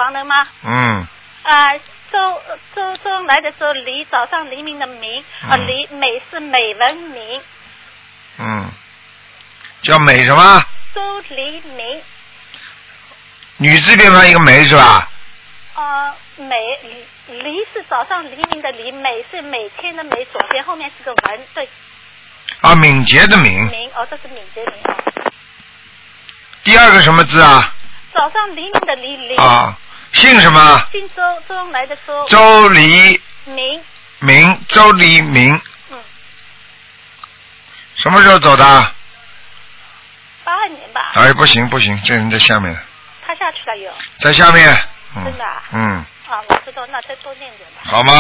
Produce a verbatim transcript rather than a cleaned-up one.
亡人吗？ 嗯。 啊，周周周恩来的周，黎早上黎明的明，啊，黎美是美文明。 嗯。叫美什么？ 周黎明。 女字边旁一个梅是吧？ 啊，美黎黎是早上黎明的黎，美是每天的美，左边后面是个文，对。 啊，敏捷的敏。 敏哦，这是敏捷敏哦。 第二个什么字啊？ 早上黎明的黎黎。 啊，姓什么？ 姓周，周恩来的周。 周黎明。 明，周黎明。 嗯。 什么时候走的？ 八二年吧。 哎，不行不行，这人在下面。 他下去了有。 在下面。 嗯、真的啊。 嗯。 啊，我知道，那再多念点吧。 好吗？